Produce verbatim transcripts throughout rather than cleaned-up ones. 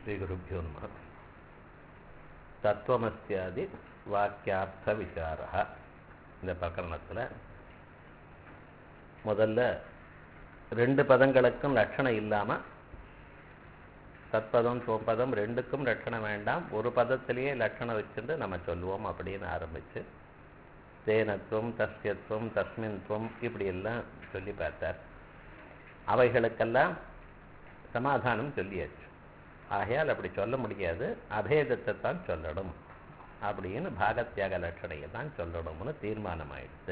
श्रीगुरुभ्यो नमः. தத்துவமஸ்யாதி வாக்கியார்த்த விசாரः இந்த பிரகரணத்தில் முதல்ல ரெண்டு பதங்களுக்கும் லட்சணம் இல்லாமல் தத்பதம் சோம்பதம் ரெண்டுக்கும் லட்சணம் வேண்டாம், ஒரு பதத்திலேயே லட்சணம் வச்சுட்டு நம்ம சொல்லுவோம் அப்படின்னு ஆரம்பித்து தேனத்துவம் தஸ்யத்துவம் தஸ்மின்துவம் இப்படியெல்லாம் சொல்லி பார்த்தார். அவைகளுக்கெல்லாம் சமாதானம் சொல்லியாச்சு. ஆகையால் அப்படி சொல்ல முடியாது, அபேதத்தை தான் சொல்லணும் அப்படின்னு பாகத்தியாக லட்சணையை தான் சொல்லணும்னு தீர்மானம் ஆயிடுச்சு.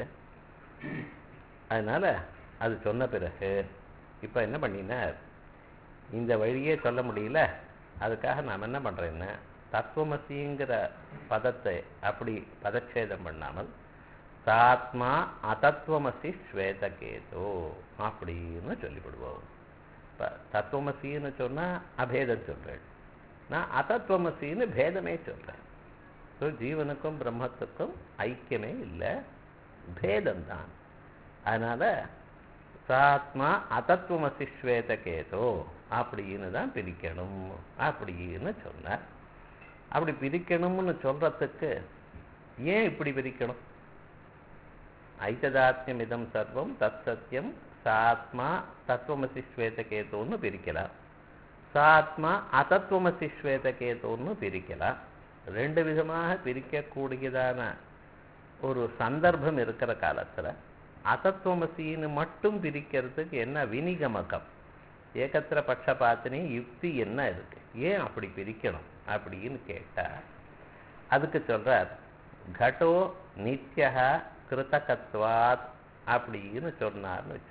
அதனால் அது சொன்ன பிறகு இப்போ என்ன பண்ணினார், இந்த வழியே சொல்ல முடியல, அதுக்காக நாம் என்ன பண்ணுறேன்னா தத்துவமசிங்கிற பதத்தை அப்படி பதச்சேதம் பண்ணாமல் சாத்மா அதத்துவமசி ஸ்வேதகேதோ அப்படின்னு சொல்லிவிடுவோம். இப்போ தத்துவமசின்னு சொன்னால் அபேதம் சொல்கிறேன், நான் அதத்துவமசின்னு பேதமே சொல்கிறேன். ஸோ ஜீவனுக்கும் பிரம்மத்துக்கும் ஐக்கியமே இல்லை, பேதம்தான். அதனால் சாத்மா அதத்துவமசி ஸ்வேதகேதோ அப்படின்னு தான் பிரிக்கணும் அப்படின்னு சொன்னார். அப்படி பிரிக்கணும்னு சொல்கிறதுக்கு ஏன் இப்படி பிரிக்கணும்? ஐததாத்மியம் இதம் சர்வம் தத் சத்தியம் சாத்மா தத்துவமசி ஸ்வேதகேதோன்னு பிரிக்கலாம், சாத்மா அதத்துவமசி ஸ்வேதகேதோன்னு பிரிக்கலாம். ரெண்டு விதமாக பிரிக்கக்கூடியதான ஒரு சந்தர்ப்பம் இருக்கிற காலத்தில் அதத்துவமசின்னு மட்டும் பிரிக்கிறதுக்கு என்ன வினிகமகம், ஏகத்திர பட்சபாத்தினி யுக்தி என்ன இருக்கு, ஏன் அப்படி பிரிக்கணும் அப்படின்னு கேட்டால் அதுக்கு சொல்றார், கடோ நித்யா கிருதகத்வாத் அப்படின்னு சொன்னார்னு வச்சுக்கோங்க.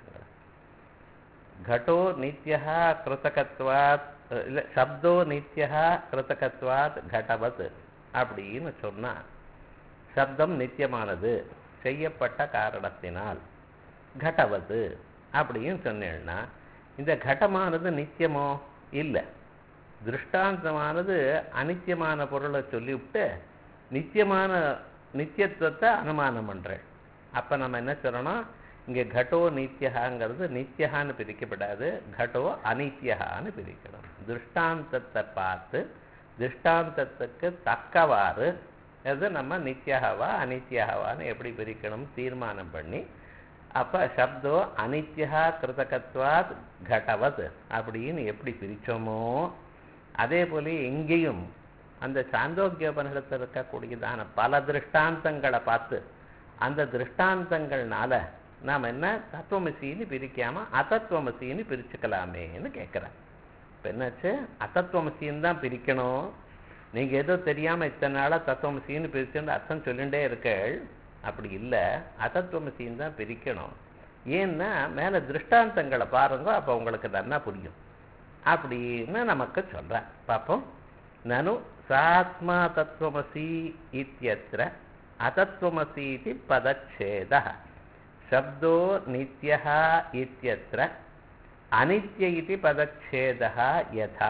கடோ நித்யா கிருதகத்வாத் இல்லை சப்தோ நித்யா கிருதகத்வாத் கடவத் அப்படின்னு சொன்னால் சப்தம் நித்தியமானது செய்யப்பட்ட காரணத்தினால் கடவது அப்படின்னு சொன்னேன்னா இந்த கடமானது நித்தியமோ இல்லை, திருஷ்டாந்தமானது அனித்தியமான பொருளை சொல்லிவிட்டு நித்தியமான நித்தியத்துவத்தை அனுமானம் பண்ணுறேன். அப்போ நம்ம என்ன சொல்லணும், இங்கே கடோ நித்தியகாங்கிறது நித்தியகான்னு பிரிக்கப்படாது, கடோ அனித்தியகான்னு பிரிக்கணும். திருஷ்டாந்தத்தை பார்த்து திருஷ்டாந்தத்துக்கு தக்கவாறு அது நம்ம நித்தியகவா அனித்தியகவான்னு எப்படி பிரிக்கணும் தீர்மானம் பண்ணி, அப்போ சப்தோ அனித்யா கிருதகத்வாத் கடவத் அப்படின்னு எப்படி பிரித்தோமோ அதே போல எங்கேயும் அந்த சாந்தோக்கியோபனிஷத்தில் இருக்கக்கூடியதான பல திருஷ்டாந்தங்களை பார்த்து அந்த திருஷ்டாந்தங்கள்னால நாம் என்ன தத்துவமசின்னு பிரிக்காமல் அதத்துவமசின்னு பிரிச்சுக்கலாமேன்னு கேட்குறேன். இப்போ என்னாச்சு, அதத்துவமசின்னு தான் பிரிக்கணும், நீங்கள் ஏதோ தெரியாமல் இத்தனை நாளாக தத்துவமசின்னு பிரிச்சுன்னு அர்த்தம் சொல்லிகிட்டே இருக்கள், அப்படி இல்லை, அதத்துவமசின்னு தான் பிரிக்கணும். ஏன்னா மேலே திருஷ்டாந்தங்களை பாருங்க, அப்போ உங்களுக்கு நல்லா புரியும் அப்படின்னு நமக்கு சொல்கிறேன். பார்ப்போம். நனு சாத்மா தத்துவமசி இத்தியத்ர அதத்துவமசீதி பதச்சேதः சப்தோ நித்யः இத்யத்ர அனித்ய இதி பதச்சேதः யதா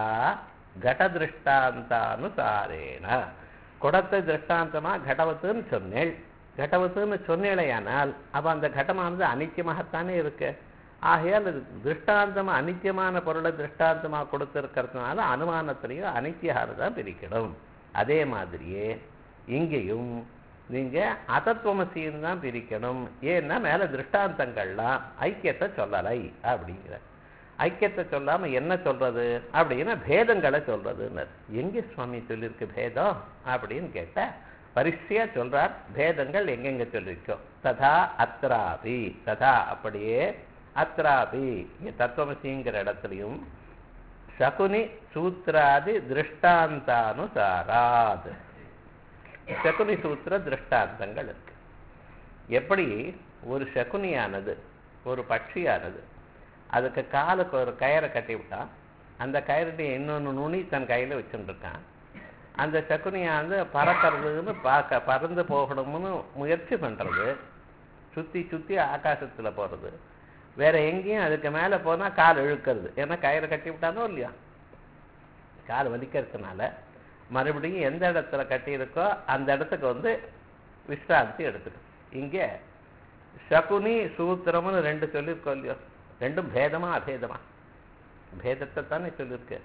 கடதிருஷ்டாந்தானுசாரேண. குடத்தை திருஷ்டாந்தமாக கடவத்துன்னு சொன்னேள், கடவத்துன்னு சொன்னேளையானால் அப்போ அந்த கடமானது அனித்தியமாகத்தானே இருக்கு. ஆகையால் திருஷ்டாந்தமாக அனித்தியமான பொருளை திருஷ்டாந்தமாக கொடுத்துருக்கிறதுனால அனுமானத்திலையும் அனித்தியாக தான் பிரிக்கணும். அதே மாதிரியே இங்கேயும் நீங்கள் அதத்துவமசின்னு தான் பிரிக்கணும். ஏன்னா மேலே திருஷ்டாந்தங்கள்லாம் ஐக்கியத்தை சொல்லலை அப்படிங்கிற, ஐக்கியத்தை சொல்லாமல் என்ன சொல்கிறது அப்படின்னா பேதங்களை சொல்கிறதுன்னு. எங்கே சுவாமி சொல்லியிருக்கு பேதம் அப்படின்னு கேட்டால் பரிசையாக சொல்கிறார், பேதங்கள் எங்கெங்கே சொல்லியிருக்கோம். ததா அத்ராபி, ததா அப்படியே அத்ராபி தத்துவமசிங்கிற இடத்துலையும் சகுனி சூத்திராதி திருஷ்டாந்தானுசாராத் சகுனி சூத்திர திருஷ்டாந்தங்கள் இருக்கு. எப்படி ஒரு சகுனியானது ஒரு பட்சியானது அதுக்கு காலுக்கு ஒரு கயிறை கட்டி விட்டான், அந்த கயிறுடைய இன்னொன்று நுனி தன் கையில் வச்சுட்டுருக்கான். அந்த சகுனியானது பறக்கிறதுன்னு பார்க்க பறந்து போகணும்னு முயற்சி பண்ணுறது, சுற்றி சுற்றி ஆகாசத்தில் போகிறது, வேறு எங்கேயும் அதுக்கு மேலே போனால் கால் இழுக்கிறது. ஏன்னா கயிறை கட்டி விட்டானோ இல்லையா, கால் வலிக்கிறதுனால மறுபடியும் எந்த இடத்துல கட்டியிருக்கோ அந்த இடத்துக்கு வந்து விஸ்ராந்தி எடுத்துக்கும். இங்கே சகுனி சூத்திரம்னு ரெண்டு சொல்லியிருக்கோம் இல்லையோ, ரெண்டும் பேதமா அபேதமா? பேதத்தை தானே சொல்லியிருக்கு.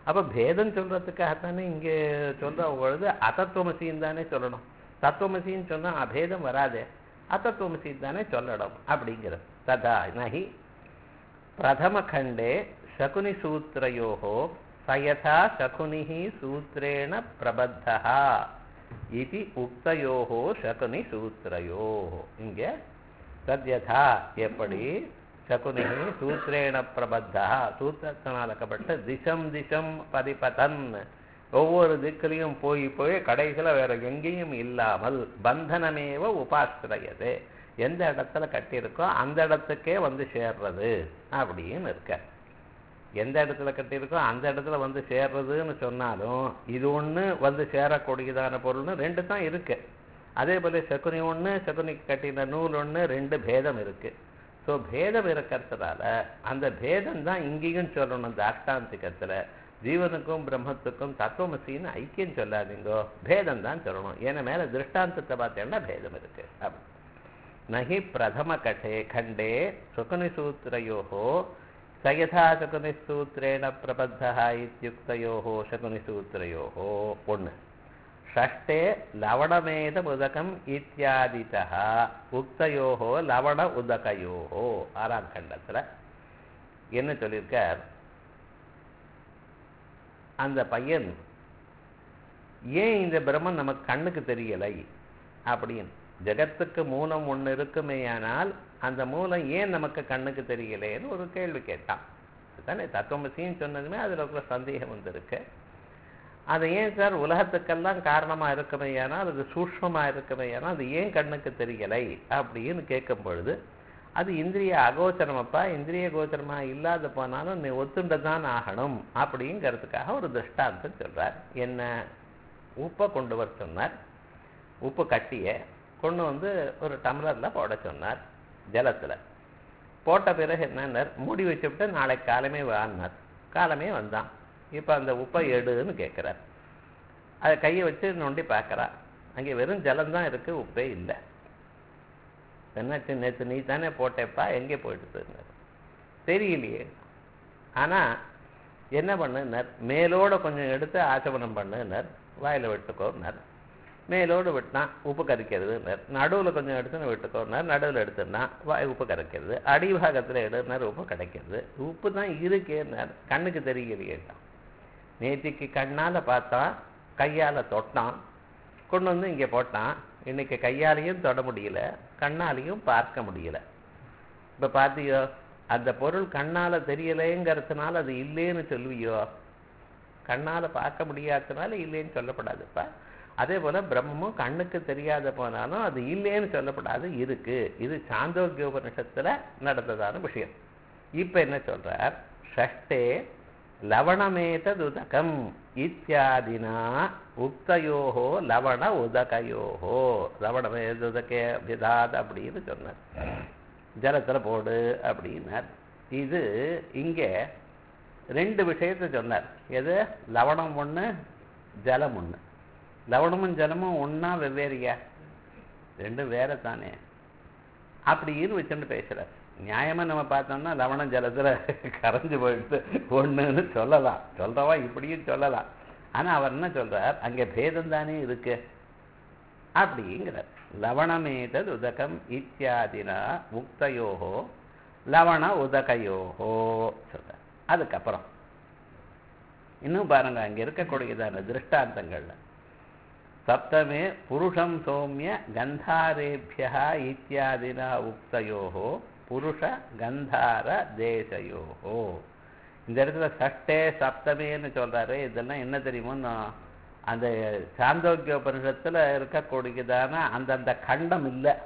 அப்போ பேதம் சொல்றதுக்காகத்தானே இங்கே சொல்ற பொழுது அதத்துவமசின்னு தானே சொல்லணும். தத்துவமசின்னு சொன்னால் அபேதம் வராது, அதத்துவமசின்னு தானே சொல்லணும் அப்படிங்கிறது. ததா நஹி பிரதம கண்டே சகுனி சூத்திரயோஹோ சயதா சகுனிஹி சூத்ரேண பிரபத்தஹ இதி உக்தயோஹோ சகுனி சூத்திரயோஹோ. இங்கே தத்யதா எப்படி சகுனிஹி சூத்ரேண பிரபத்தா சூத்திரத்தினாலக்கப்பட்ட திசம் திசம் பதிபதன் ஒவ்வொரு திக்கிலையும் போய் போய் கடைசியில் வேற எங்கேயும் இல்லாமல் பந்தனமேவ உபாசிரியது எந்த இடத்துல கட்டியிருக்கோ அந்த இடத்துக்கே வந்து சேர்றது அப்படின்னு இருக்க. எந்த இடத்துல கட்டியிருக்கோ அந்த இடத்துல வந்து சேர்றதுன்னு சொன்னாலும் இது ஒன்று வந்து சேரக்கூடியதான பொருள்னு ரெண்டு தான் இருக்கு. அதே போல சகுனி ஒன்று சகுனிக்கு கட்டின நூல் ஒன்று ரெண்டு பேதம் இருக்கு. ஸோ பேதம் இருக்கிறதுனால அந்த பேதம் தான் இங்கேயும் சொல்லணும். இந்த அஷ்டாந்திகத்தில் ஜீவனுக்கும் பிரம்மத்துக்கும் தத்துவமசின்னு ஐக்கியம் சொல்லாதீங்கோ, பேதம் தான் சொல்லணும். ஏன்னா மேலே திருஷ்டாந்தத்தை பார்த்தேன்னா பேதம் இருக்கு. அப்படி நஹி பிரதம கட்டே கண்டே சகுனிசூத்திரயோஹோ சயதா சகுனிசூத்திரேண பிரபத்தா இத்யுக்தயோஹோ சகுனிசூத்திரயோஹோ ஒன்று. ஷஷ்டே லவணமேத உதகம் இத்தியாதிதா உக்தயோஹோ லவண உதகயோஹோ. ஆறாம் கண்டத்தில் என்ன சொல்லியிருக்கார், அந்த பையன் ஏன் இந்த பிரம்மன் நமக்கு கண்ணுக்கு தெரியலை அப்படின்னு, ஜகத்துக்கு மூலம் ஒன்று இருக்குமேயானால் அந்த மூலம் ஏன் நமக்கு கண்ணுக்கு தெரியலேன்னு ஒரு கேள்வி கேட்டான். தானே தத்துவமசின்னு சொன்னதுமே அதில் இருக்கிற சந்தேகம் வந்திருக்கு. அது ஏன் சார் உலகத்துக்கெல்லாம் காரணமாக இருக்குமையானால் அது சூக்ஷ்மமாக இருக்குமையானால் அது ஏன் கண்ணுக்கு தெரியலை அப்படின்னு கேட்கும் பொழுது அது இந்திரிய அகோச்சரமப்பா, இந்திரிய கோச்சரமாக இல்லாத போனாலும் நீ ஒத்துண்ட தான் ஆகணும் அப்படிங்கிறதுக்காக ஒரு திருஷ்டாந்தம் சொல்கிறார். என்ன, உப்பை கொண்டு வர சொன்னார். உப்பு கட்டிய கொண்டு வந்து ஒரு டம்ளரில் போட சொன்னார். ஜலத்தில் போட்ட பிறகு என்னன்னார், மூடி வச்சுவிட்டு நாளைக்கு காலமே வாங்கினார். காலமே வந்தான். இப்போ அந்த உப்பை எடுன்னு கேட்குறார். அதை கையை வச்சு நோண்டி பார்க்குறா. அங்கே வெறும் ஜலம்தான் இருக்குது, உப்பே இல்லை. என்னாச்சு, நேற்று நீ தானே போட்டேப்பா, எங்கே போயிட்டு தெரியலையே. ஆனால் என்ன பண்ணுனார், மேலோட கொஞ்சம் எடுத்து ஆச்சமனம் பண்ணுனார், வாயில் விட்டுக்கோன்னார். மேலோடு விட்டான், உப்பு கரைக்கிறதுனார். நடுவில் கொஞ்சம் எடுத்துன்னு விட்டுக்கோனார், நடுவில் எடுத்துனா வாய் உப்பு கரைக்கிறது. அடிபாகத்தில் எடுனார், உப்பு கிடைக்கிறது. உப்பு தான் இருக்கேன்னார், கண்ணுக்கு தெரியலையேட்டான். நேற்றுக்கு கண்ணால் பார்த்தான், கையால் தொட்டான், கொண்டு வந்து இங்கே போட்டான். இன்னைக்கு கையாலையும் தொட முடியல, கண்ணாலையும் பார்க்க முடியல. இப்போ பார்த்தியோ, அந்த பொருள் கண்ணால் தெரியலைங்கிறதுனால அது இல்லைன்னு சொல்லுவியோ, கண்ணால் பார்க்க முடியாததுனால இல்லைன்னு சொல்லப்படாதுப்பா. அதே போல பிரம்மமும் கண்ணுக்கு தெரியாத போனாலும் அது இல்லைன்னு சொல்லப்படாது, இருக்கு. இது சாந்தோக்கிய உபனிஷத்துல நடந்ததான விஷயம். இப்ப என்ன சொல்றார், ஷஷ்டே லவணமேதது உதகம் இத்தியாதினா உக்தயோஹோ லவண உதகயோஹோ. லவணமேத உதகே விதாத் அப்படின்னு சொன்னார், ஜலத்துல போடு அப்படின்னார். இது இங்கே ரெண்டு விஷயத்தை சொன்னார். எது, லவணம் ஒண்ணு ஜலம் ஒண்ணு. லவணமும் ஜலமும் ஒன்னா வெவ்வேறியா, ரெண்டும் வேற தானே அப்படின்னு வச்சுட்டு பேசுறார். நியாயமா நம்ம பார்த்தோம்னா லவணம் ஜலத்துல கரைஞ்சு போயிட்டு ஒண்ணுன்னு சொல்லலாம், சொல்றவா இப்படியும் சொல்லலாம். ஆனா அவர் என்ன சொல்றார், அங்கே பேதம் தானே இருக்கு அப்படிங்கிறார். லவணமேதது உதகம் இத்தியாதினா முக்தயோகோ லவண உதகயோகோ சொல்றார். அதுக்கப்புறம் இன்னும் பாருங்க, அங்க இருக்கக்கூடியதான திருஷ்டாந்தங்கள்ல சப்தமே புருஷம் சௌமிய கந்தாரேபியா இத்தியாதினா உக்தயோஹோ புருஷ கந்தார தேசயோஹோ. இந்த இடத்துல சஷ்டே சப்தமேன்னு சொல்றாரு. இதெல்லாம் என்ன தெரியுமோ, அந்த சாந்தோக்கிய உபனிஷத்துல இருக்கக்கூடியதான அந்தந்த கண்டம் இல்லை.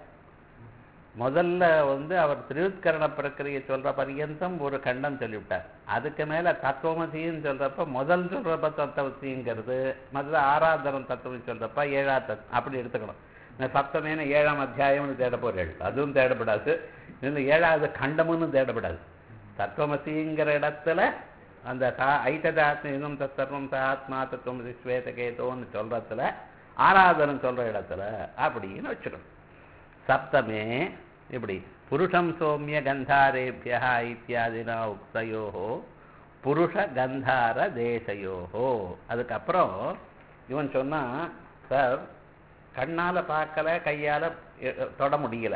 முதல்ல வந்து அவர் திரியுத்கரண பிரக்கிரியை சொல்ற பர்யந்தம் ஒரு கண்டம் சொல்லிவிட்டார். அதுக்கு மேல தத்துவமசின்னு சொல்றப்ப முதல் சொல்றப்ப தத்துவமசிங்கிறது, முதல்ல ஆராதனம் தத்துவம் சொல்றப்ப ஏழா தத் அப்படி எடுத்துக்கணும். இந்த சப்தமேன ஏழாம் அத்தியாயம்னு தேட போறேன், அதுவும் தேடப்படாது. இல்லை ஏழாவது கண்டம்னு தேடப்படாது. தத்துவமசிங்கிற இடத்துல அந்த சா ஐததாத்மீகம் தத்தர்வம் சாத்மா தத்துவம் ஸ்வேதகேதோன்னு சொல்றதுல ஆராதனம் சொல்ற இடத்துல அப்படின்னு வச்சுக்கணும். சப்தமே இப்படி புருஷம் சௌமிய கந்தாரேபியா இத்தியாதினா உக்தயோஹோ புருஷ கந்தார தேசயோகோ. அதுக்கப்புறம் இவன் சொன்னா, சார் கண்ணால பார்க்கல, கையால தொட முடியல,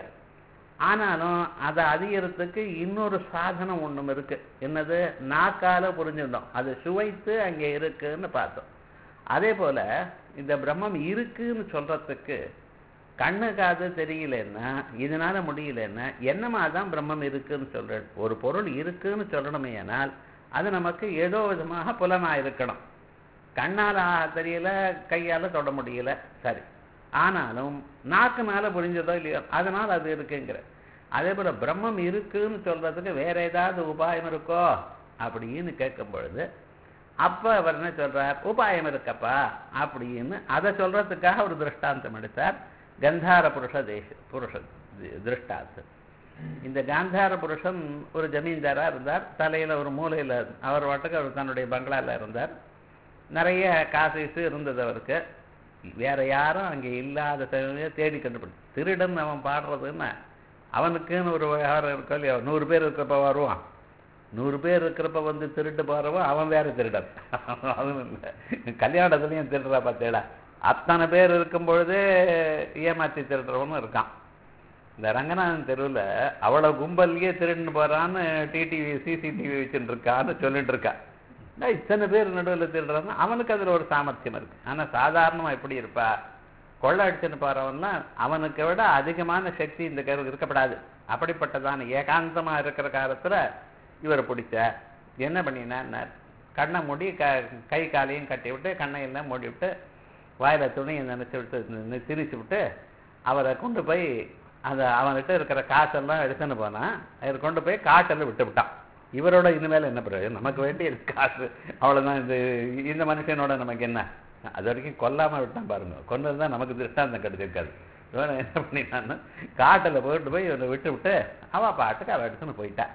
ஆனாலும் அதை அதிகரித்துக்கு இன்னொரு சாதனம் ஒண்ணும் இருக்கு. என்னது? நாக்கால புரிஞ்சுட்டோம், அது சுவைத்து அங்கே இருக்குன்னு பார்த்தோம். அதே போல இந்த பிரம்மம் இருக்குன்னு சொல்றதுக்கு கண்ணு காது தெரியலன்னா, இதனால முடியலன்னா, என்னமா தான் பிரம்மம் இருக்குன்னு சொல்ற. ஒரு பொருள் இருக்குன்னு சொல்லணுமே ஆனால் அது நமக்கு ஏதோ விதமாக புலனா இருக்கணும். கண்ணால தெரியல, கையால தொட முடியல, சரி, ஆனாலும் நாக்குனால புரிஞ்சதோ இல்லையோ, அதனால அது இருக்குங்கிற. அதே போல பிரம்மம் இருக்குன்னு சொல்றதுக்கு வேற ஏதாவது உபாயம் இருக்கோ அப்படின்னு கேட்கும் பொழுது அப்ப அவர் என்ன சொல்றார்? உபாயம் இருக்கப்பா அப்படின்னு அதை சொல்றதுக்காக ஒரு திருஷ்டாந்தம் எடுத்தார். கந்தார புருஷ தேச புருஷ திருஷ்டாந்தம். இந்த காந்தார புருஷன் ஒரு ஜமீன்தாரா இருந்தார். தலையில ஒரு மூலையில அவர் வாட்டுக்கு அவர் தன்னுடைய பங்களால இருந்தார். நிறைய காசு இருந்தது அவருக்கு. வேற யாரும் அங்கே இல்லாத தேடி கண்டுபிடி. திருடன் அவன் பாடுறதுன்னா அவனுக்குன்னு ஒரு விவகாரம் இருக்கோ இல்லையோ. நூறு பேர் இருக்கிறப்ப வருவான், நூறு பேர் இருக்கிறப்ப வந்து திருட்டு போறவன் அவன் வேற திருடன். அதுவும் இல்லை, கல்யாணத்துலயும் திருடுறா பார்த்தேடா. அத்தனை பேர் இருக்கும் பொழுதே ஏமாற்றி திருடுறவனும் இருக்கான். இந்த ரங்கநாதன் தெருவில் அவ்வளவு கும்பல்லையே திருடுன்னு போறான்னு டிடிவி சிசிடிவி வச்சுட்டு இருக்கான்னு சொல்லிட்டு இருக்கா. இத்தனை பேர் நடுவில் திருடுறான்னா அவனுக்கு அதுல ஒரு சாமர்த்தியம் இருக்கு. ஆனா சாதாரணமா எப்படி இருப்பா? கொள்ளை அடிச்சுன்னு போறவன்லாம் அவனுக்கு விட அதிகமான சக்தி இந்த கரு இருக்கப்படாது. அப்படிப்பட்டதான ஏகாந்தமா இருக்கிற காலத்துல இவரை பிடிச்ச என்ன பண்ணினார்? கண்ணை மூடி க கை காலையும் கட்டி விட்டு கண்ணையெல்லாம் மூடி விட்டு வாயில துணியை நினைச்சு விட்டு திரிச்சு விட்டு அவரை கொண்டு போய் அந்த அவன்கிட்ட இருக்கிற காசெல்லாம் எடுத்துன்னு போனா அவர் கொண்டு போய் காட்டில் விட்டு விட்டான். இவரோட இனிமேல் என்ன பிரயோஜனம்? நமக்கு வேண்டிய காசு அவ்வளவுதான். இந்த இந்த மனுஷனோட நமக்கு என்ன? அது வரைக்கும் கொல்லாம விட்டான் பாருங்க. கொண்டதுதான் நமக்கு திருஷ்டாந்தம் கிடைச்சிருக்காது. இவனை என்ன பண்ணினான்னு காட்டில் போயிட்டு போய் இவனை விட்டு விட்டு அவ பாட்டுக்கு அவ எடுத்துன்னு போயிட்டான்.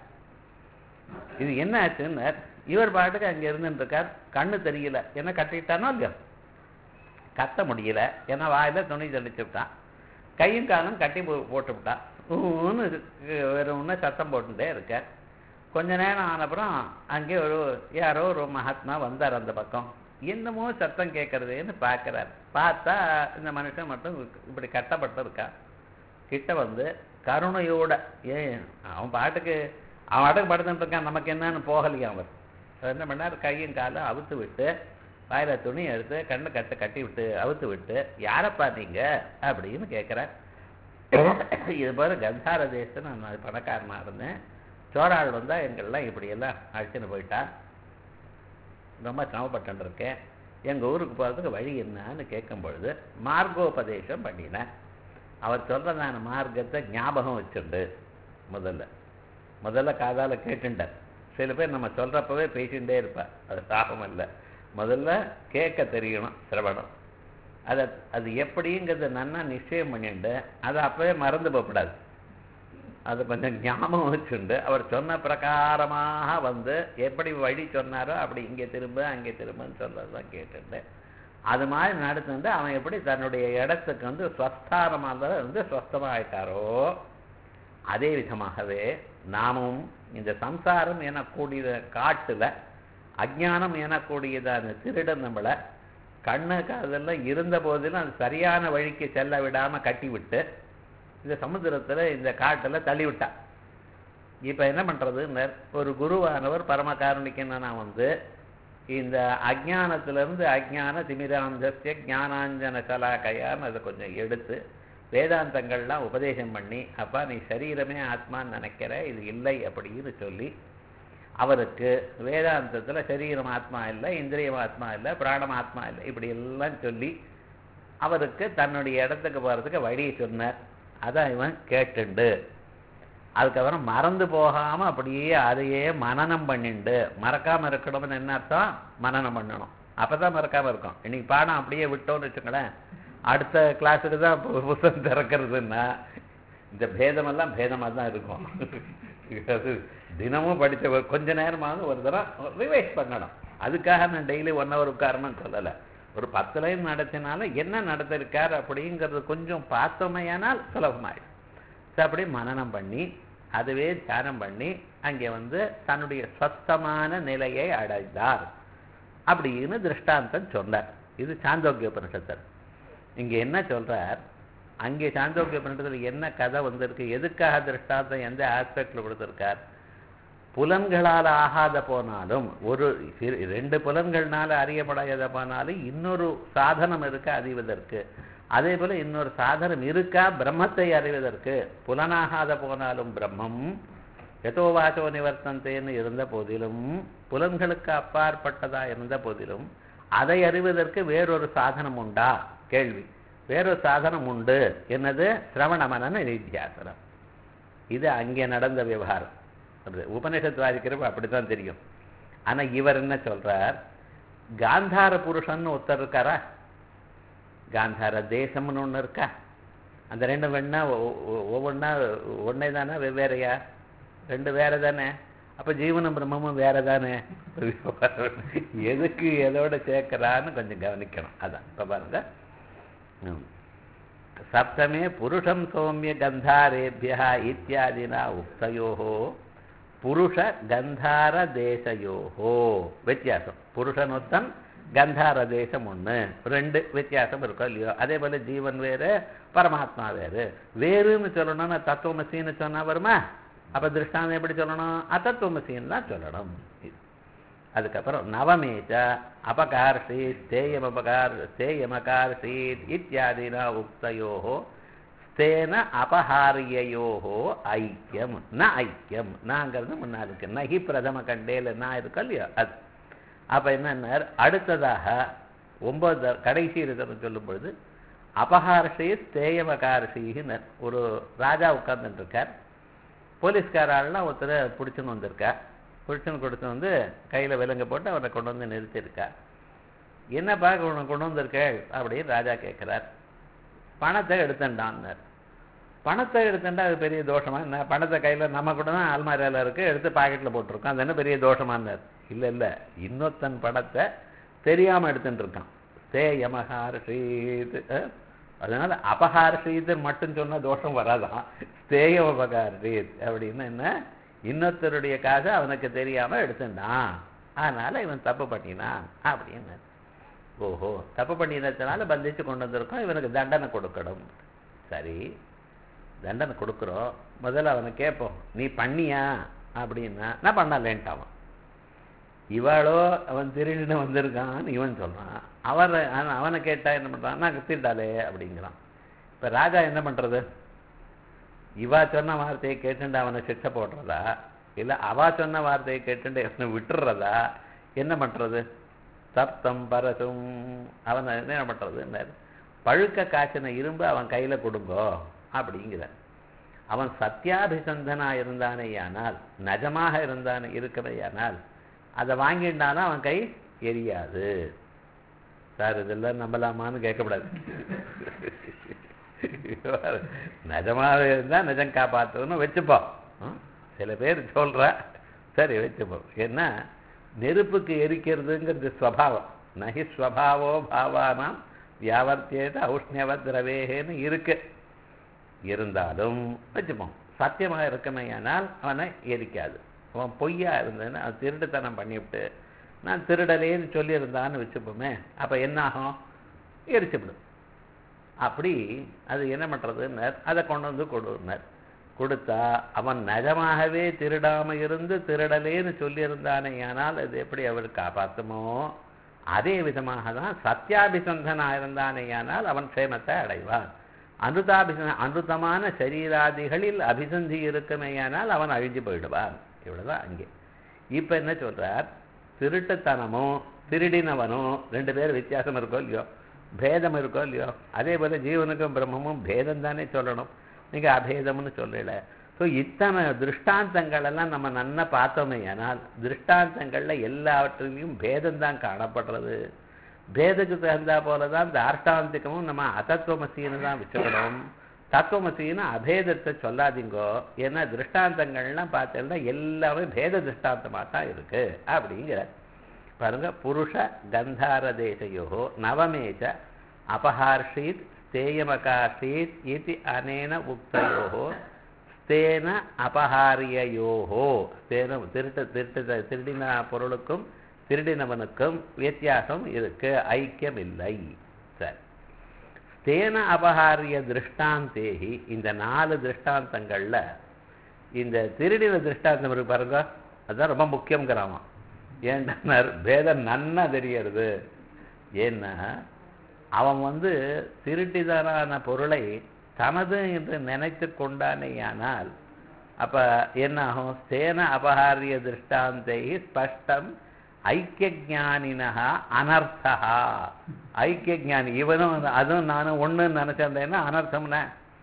இது என்ன ஆச்சுன்னு, இவர் பாட்டுக்கு அங்க இருந்துட்டு இருக்கார். கண்ணு தெரியல, என்ன கட்டிட்டானோ இல்லையோ, கத்த முடியல, ஏன்னா வாயில துணி தெளிச்சு விட்டான். கையும் காலும் கட்டி போட்டு விட்டான். ஊன்னு வேற ஒன்று சத்தம் போட்டுட்டே இருக்க. கொஞ்ச நேரம் ஆனப்புறம் அங்கே ஒரு யாரோ ஒரு மகாத்மா வந்தார் அந்த பக்கம். என்னமோ சத்தம் கேட்கறதுன்னு பார்க்கிறார். பார்த்தா இந்த மனுஷன் மட்டும் இப்படி கட்டப்பட்டு இருக்கா. கிட்ட வந்து கருணையோட, ஏன் அவன் பாட்டுக்கு அவன் பாட்டுக்கு படுத்துட்டு இருக்கான், நமக்கு என்னன்னு போகலையா அவர். என்ன பண்ணார்? கையும் காலும் அவுத்து விட்டு வாயில துணி எடுத்து கண்ணு கட்ட கட்டி விட்டு அவுத்து விட்டு, யாரப்பா நீங்க அப்படின்னு கேட்கிறார். இது போல கந்தார தேசம் நான் பணக்காரனா இருந்தேன், சோழாள் வந்தா எங்கெல்லாம் இப்படி எல்லாம் அழைச்சின்னு போயிட்டா, ரொம்ப சிரமப்பட்டு இருக்கேன், எங்க ஊருக்கு போறதுக்கு வழி என்னன்னு கேட்கும் பொழுது மார்க்கோபதேசம் பண்ணினேன். அவர் சொல்றதான மார்க்கத்தை ஞாபகம் வச்சுண்டு முதல்ல முதல்ல காதால கேட்டுட்டார். சில பேர் நம்ம சொல்றப்பவே பேசிகிட்டே இருப்பார், அது சாபம் இல்லை. முதல்ல கேட்க தெரியணும், சிரவணம். அதை அது எப்படிங்கிறத நன்னா நிச்சயம் பண்ணிட்டு அதை அப்பவே மறந்து போகக்கூடாது. அது கொஞ்சம் ஞாபகம் வச்சுண்டு அவர் சொன்ன பிரகாரமாக வந்து எப்படி வழி சொன்னாரோ அப்படி இங்கே திரும்ப அங்கே திரும்பன்னு சொல்றதுதான் கேட்டுட்டு அது மாதிரி நடத்துட்டு அவன் எப்படி தன்னுடைய இடத்துக்கு வந்து ஸ்வஸ்தானமாக வந்து ஸ்வஸ்தமாக ஆயிட்டாரோ அதே விதமாகவே நாமும் இந்த சம்சாரம் எனக்கூடிய காட்டுல அஜ்ஞானம் எனக்கூடியதான திருடன் நம்மளை கண்ணுக்கு அதெல்லாம் இருந்த போதிலும் அது சரியான வழிக்கு செல்ல விடாம கட்டி விட்டு இந்த சமுத்திரத்துல இந்த காட்டுல தள்ளிவிட்டான். இப்ப என்ன பண்றதுன்னு ஒரு குருவானவர் பரமகாருணிக்கன்னா வந்து இந்த அஜ்ஞானத்திலிருந்து அஜ்ஞான திமிராந்தஸ்ய ஞானாஞ்சன கலாக்கையான்னு அதை கொஞ்சம் எடுத்து வேதாந்தங்கள்லாம் உபதேசம் பண்ணி, அப்பா நீ சரீரமே ஆத்மான்னு நினைக்கிற, இது இல்லை அப்படின்னு சொல்லி அவருக்கு வேதாந்தத்துல சரீரம் ஆத்மா இல்லை, இந்திரியம் ஆத்மா இல்லை, பிராணம் ஆத்மா இல்லை, இப்படி எல்லாம் சொல்லி அவருக்கு தன்னுடைய இடத்துக்கு போறதுக்கு வழியை சொன்னார். அதான் இவன் கேட்டுண்டு அதுக்கப்புறம் மறந்து போகாம அப்படியே அதையே மனனம் பண்ணிண்டு, மறக்காம இருக்கணும்னு என்ன அர்த்தம்? மனனம் பண்ணணும், அப்பதான் மறக்காம இருக்கும். இன்னைக்கு பாடம் அப்படியே விட்டோம்னு வச்சுங்களேன், அடுத்த கிளாஸுக்கு தான் புத்தகம் திறக்கிறதுன்னா இந்த பேதமெல்லாம் பேதமாக தான் இருக்கும். அது தினமும் படித்த கொஞ்ச நேரமாவது ஒரு தடவை ரிவைஸ் பண்ணணும். அதுக்காக நான் டெய்லி ஒன் ஹவர் உட்காரணும்னு சொல்லலை. ஒரு பத்து லைன் நடத்தினாலும் என்ன நடத்திருக்கார் அப்படிங்கிறது கொஞ்சம் பார்த்தோமையானால் சுலபமாயிடும். அப்படி மனனம் பண்ணி அதுவே தியானம் பண்ணி அங்கே வந்து தன்னுடைய ஸ்வஸ்தமான நிலையை அடைந்தார் அப்படின்னு திருஷ்டாந்தம் சொன்னார். இது சாந்தோக்கிய உபனிஷத்தர். இங்க என்ன சொல்றார், அங்கே சாந்தோக்கிய உபனிஷத்தில் என்ன கதை வந்திருக்கு, எதுக்காக திருஷ்டாந்தம் எந்த ஆஸ்பெக்ட்ல கொடுத்திருக்கார்? புலன்களால் ஆகாத போனாலும், ஒரு ரெண்டு புலன்கள்னால அறியப்படாத போனாலும் இன்னொரு சாதனம் இருக்கு அறிவதற்கு. அதே போல இன்னொரு சாதனம் இருக்கா பிரம்மத்தை அறிவதற்கு. புலனாகாத போனாலும் பிரம்மம் எதோ வாசோ நிவர்த்தந்தேன்னு இருந்த போதிலும், புலன்களுக்கு அப்பாற்பட்டதா இருந்த போதிலும் அதை அறிவதற்கு வேறொரு சாதனம் உண்டா? கேள்வி. வேறொரு சாதனம் உண்டு. என்னது? சிரவண மனன நிதித்தியாசனம். இது அங்கே நடந்த விவகாரம். உபநிஷத்து வாசிக்கிறப்ப அப்படித்தான் தெரியும். ஆனா இவர் என்ன சொல்றார், காந்தார புருஷன் ஒருத்தர் இருக்காரா, காந்தார தேசம்னு ஒண்ணு இருக்கா, அந்த ரெண்டு வேணா ஒவ்வொன்னா ஒன்னே தானே வெவ்வேறையா? ரெண்டு வேற தானே. அப்ப ஜீவனும் பிரம்மமும் வேற தானே. எதுக்கு எதோட சேர்க்கிறான்னு கொஞ்சம் கவனிக்கணும். அதான் இப்ப பாருங்க, சப்தமே புருஷம் சௌமிய கந்தாரேபியா இத்தியாதினா உக்தயோஹோ புருஷ கந்தார தேசயோஹோ வித்தியாசம். புருஷன் ஒத்தன், கந்தார தேசம் ஒண்ணு, ரெண்டு வித்தியாசம் இருக்கும் இல்லையோ. அதே போல ஜீவன் வேறு, பரமாத்மா வேறு. வேறுன்னு சொல்லணும்னா தத்துவமசின்னு சொன்னா வருமா? அப்ப திருஷ்டாந்தம் எப்படி சொல்லணும்? அதத்துவமசின்னு தான் சொல்லணும். அதுக்கப்புறம் நவமேச்ச அபகார்ஷீத் ஸ்தேயம் அபகார் ஸ்தேயமகார்ஷீத் இத்தியாதினா உக்தயோஹோ ஸ்தேன அபஹாரியயோஹோ ஐக்கியம் ந ஐக்கியம். நாங்கிறது முன்னாளுக்கு நகி பிரதம கண்டேல நான் இருக்கா இல்லையா அது. அப்ப என்ன அடுத்ததாக ஒன்பது கடைசி இருக்கிறது சொல்லும் பொழுது அபகார்ஷி ஸ்தேயமகார்ஷின்னு ஒரு ராஜா உட்கார்ந்துட்டு இருக்கார். போலீஸ்காரெல்லாம் ஒருத்தரை பிடிச்சுன்னு வந்திருக்கா. பிடிச்சுன்னு கொடுத்து வந்து கையில விலங்கு போட்டு அவனை கொண்டு வந்து நிறுத்திருக்கா. என்ன பார்க்க உன்னை கொண்டு வந்திருக்க அப்படின்னு ராஜா கேட்கிறார். பணத்தை எடுத்துட்டான்னார். பணத்தை எடுத்துட்டா அது பெரிய தோஷமா என்ன? பணத்தை கையில நம்ம கூட தான் அல்மாரியால இருக்கு, எடுத்து பாக்கெட்ல போட்டிருக்கோம், அது என்ன பெரிய தோஷமானார்? இல்ல இல்ல, இன்னொத்தன் பணத்தை தெரியாம எடுத்துட்டு இருக்கான். ஸ்தே யமஹார்ஷீத். அதனால அபஹார்ஷீத் மட்டும் சொன்ன தோஷம் வராதான். ஸ்தேயம் அபகார்ஷீத் அப்படின்னு என்ன, இன்னொருத்தருடைய காசை அவனுக்கு தெரியாம எடுத்துட்டான், அதனால இவன் தப்பு பண்ணினான் அப்படின்னு. ஓஹோ, தப்பு பண்ணினதுனால பந்திச்சு கொண்டு வந்திருக்கோம், இவனுக்கு தண்டனை கொடுக்கணும். சரி, தண்டனை கொடுக்குறோம். முதல்ல அவனை கேட்போம், நீ பண்ணியா அப்படின்னா. நான் பண்ணலேன்ட்டான். இவாளோ அவன் திருடின்னு வந்திருக்கான்னு இவன் சொல்றான். அவன் அவனை கேட்டா என்ன பண்றான், நான் திருட்டாலே அப்படிங்கிறான். இப்ப ராஜா என்ன பண்றது? இவா சொன்ன வார்த்தையை கேட்டுண்டு அவனை சிக்ஷை போடுறதா, இல்ல அவா சொன்ன வார்த்தையை கேட்டுண்டு அவனை விட்டுறதா, என்ன பண்றது? சப்தம் பரசும். அவன் என்ன பண்றது? பழுக்க காய்ச்சின இரும்பு அவன் கையில கொடுங்கோ அப்படிங்கிற. அவன் சத்தியாபிசந்தனா இருந்தானேயானால், நஜமாக இருந்தானே இருக்கிறையானால் அதை வாங்கிட்டாலும் அவன் கை எரியாது. சார் இதெல்லாம் நம்பலாமான்னு கேட்கக்கூடாது. நிஜமாக இருந்தா நிஜம் காப்பாற்றுன்னு வச்சுப்போம். சில பேர் சொல்ற, சரி வச்சுப்போம். ஏன்னா நெருப்புக்கு எரிக்கிறதுங்கிறது ஸ்வபாவம். நகி ஸ்வபாவோ பாவானாம் வியாவர்த்தியேத ஔஷ்ணியவ திரவேகன்னு இருக்கு. இருந்தாலும் வச்சுப்போம், சத்தியமாக இருக்கமையானால் அவனை எரிக்காது. அவன் பொய்யா இருந்ததுன்னு அவன் திருட்டுத்தனம் பண்ணிவிட்டு நான் திருடலேன்னு சொல்லியிருந்தான்னு வச்சுப்போமே, அப்ப என்ன ஆகும்? எரிச்சுவிடும். அப்படி அது என்ன பண்றதுன்னு அதை கொண்டு வந்து கொடுனார். கொடுத்தா அவன் நிஜமாகவே திருடாம இருந்து திருடலேன்னு சொல்லியிருந்தானே, ஆனால் அது எப்படி அவர் காப்பாற்றுமோ அதே விதமாக தான் சத்தியாபிசந்தனா இருந்தானேயானால் அவன் க்ஷேமத்தை அடைவான். அனுதாபிச அனுதமான சரீராதிகளில் அபிசந்தி இருக்குமேயானால் அவன் அழிஞ்சு போயிடுவான். இவ்வளவுதான் அங்கே. இப்ப என்ன சொல்றார், திருட்டுத்தனமும் திருடினவனும் ரெண்டு பேரும் வித்தியாசம் இருக்கோ இல்லையோ, பேதம் இருக்கோ இல்லையோ. அதே போல ஜீவனுக்கும் பிரம்மமும் பேதம் தானே சொல்லணும், நீங்க அபேதம்னு சொல்லல. ஸோ இத்தனை திருஷ்டாந்தங்கள் எல்லாம் நம்ம நன்னா பார்த்தோமே, ஆனால் திருஷ்டாந்தங்கள்ல எல்லாவற்றிலையும் பேதம் தான் காணப்படுறது. பேதத்துக்கு தகுந்தா போலதான் தார்ஷ்டாந்திகமும் நம்ம அதத்துவமசின்னு தான் வச்சுக்கணும். தத்துவமசின்னு அபேதத்தை சொல்லாதீங்கோ. ஏன்னா திருஷ்டாந்தங்கள்லாம் பார்த்தோம்னா எல்லாமே பேத திருஷ்டாந்தமாக தான் இருக்கு அப்படிங்கிற பாருங்க. புருஷ கந்தார தேசயோகோ நவமேச்ச அபஹார்ஷீத் ஸ்தேயமகார்ஷீத் இது அனேன உக்தயோகோ ஸ்தேன அபஹாரியயோஹோ ஸ்தேன திருட்டு திருட்டு திருடின பொருளுக்கும் திருடினவனுக்கும் வித்தியாசம் இருக்கு, ஐக்கியம் இல்லை. சரி, ஸ்தேன அபஹாரிய திருஷ்டாந்தேகி இந்த நாலு திருஷ்டாந்தங்கள்ல இந்த திருடின திருஷ்டாந்தம் இருக்கு பாருங்க, அதுதான் ரொம்ப முக்கியங்கிறாமா. ஏன்னா பேதம் நன்னா தெரியறது. ஏன்னா அவன் வந்து திருட்டிதரான பொருளை தனது என்று நினைத்து கொண்டானேயானால் அப்ப என்ன ஆகும்? ஸ்தேன அபஹாரிய திருஷ்டாந்தை ஸ்பஷ்டம் ஐக்கிய ஜானினா அனர்த்தா. ஐக்கிய ஜானி இவனும் அதுவும் நானும் ஒண்ணுன்னு நினைச்சிருந்தேன்னா அனர்த்தம்னா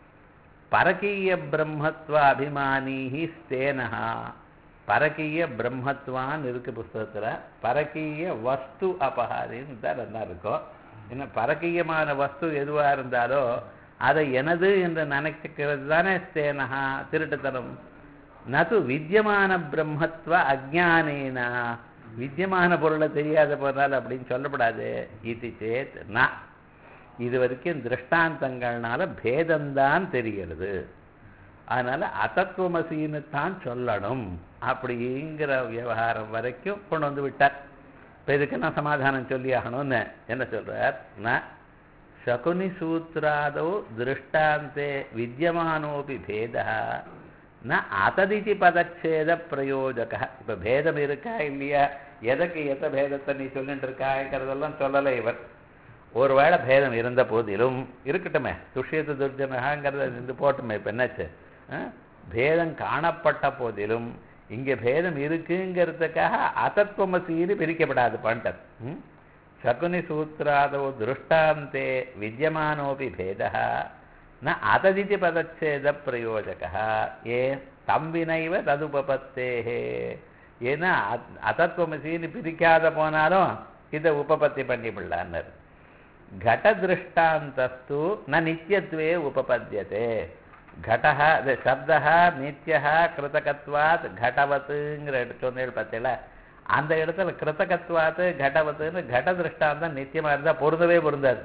பரகீய பிரம்மத்வ அபிமானி ஸ்தேனஹா. பரகீய பிரம்மத்வான்னு இருக்கு புஸ்தகத்துல, பரகீய வஸ்து அபஹாரின்னு தான் நல்லா இருக்கும். என்ன பரகீயமான வஸ்து எதுவா இருந்தாலோ அதை எனது என்று நினைக்கிறது தானே ஸ்தேனஹா, திருட்டுத்தனம். நது வித்தியமான பிரம்மத்வ அஜானேனா, வித்தியமான பொருளை தெரியாத போனால் அப்படின்னு சொல்லப்படாது. இது சேத் ந, இது வரைக்கும் திருஷ்டாந்தங்கள்னால பேதம்தான் தெரிகிறது, அதனால அசத்துவமசின்னு தான் சொல்லணும் அப்படிங்கிற விவகாரம் வரைக்கும் கொண்டு வந்து விட்டார். இப்போ இதுக்கு நான் சமாதானம் சொல்லி ஆகணும்னு என்ன சொல்றார்? ந சகுனி சூத்ராதோ திருஷ்டாந்தே வித்தியமானோபி பேதா ந அததிதி பதச்சேத பிரயோஜக. இப்போ பேதம் இருக்கா இல்லையா, எதற்கு எத்த பேதத்தை நீ சொல்லிட்டு இருக்காங்கிறதெல்லாம் சொல்லலை இவர். ஒருவேளை பேதம் இருந்த போதிலும் இருக்கட்டுமே, துஷ்யத்து துர்ஜனகாங்கிறத இருந்து போட்டுமே. இப்போ என்னாச்சு, பேதம் காணப்பட்ட போதிலும் இங்கே பேதம் இருக்குங்கிறதுக்காக அசத்வமசீனு பிரிக்கப்படாது பாண்டர். சகுனி சூத்ராதோ திருஷ்டாந்தே வித்தியமானோபி பேதா ந அததிதி பதச்சேத பிரயோஜக. ஏ தம்பினைவ ததுபபத்தேஹே. ஏன்னா அசத்வமசீனு பிரிக்காத போனாலும் இதை உபபத்தி பண்ணிவிடலான்னு. घटदृष्टान्तस्तु न नित्यत्वे उपपद्यते. घटः शब्दः नित्यः कृतकत्वात् घटवत्ங்கிற சொன்னேன் பார்த்தீங்களா, அந்த இடத்துல கிருத்தகத்வாத் கடவத்துன்னு கட திருஷ்டாந்தம் நித்தியமா இருந்தால் பொருந்தவே பொருந்தாது.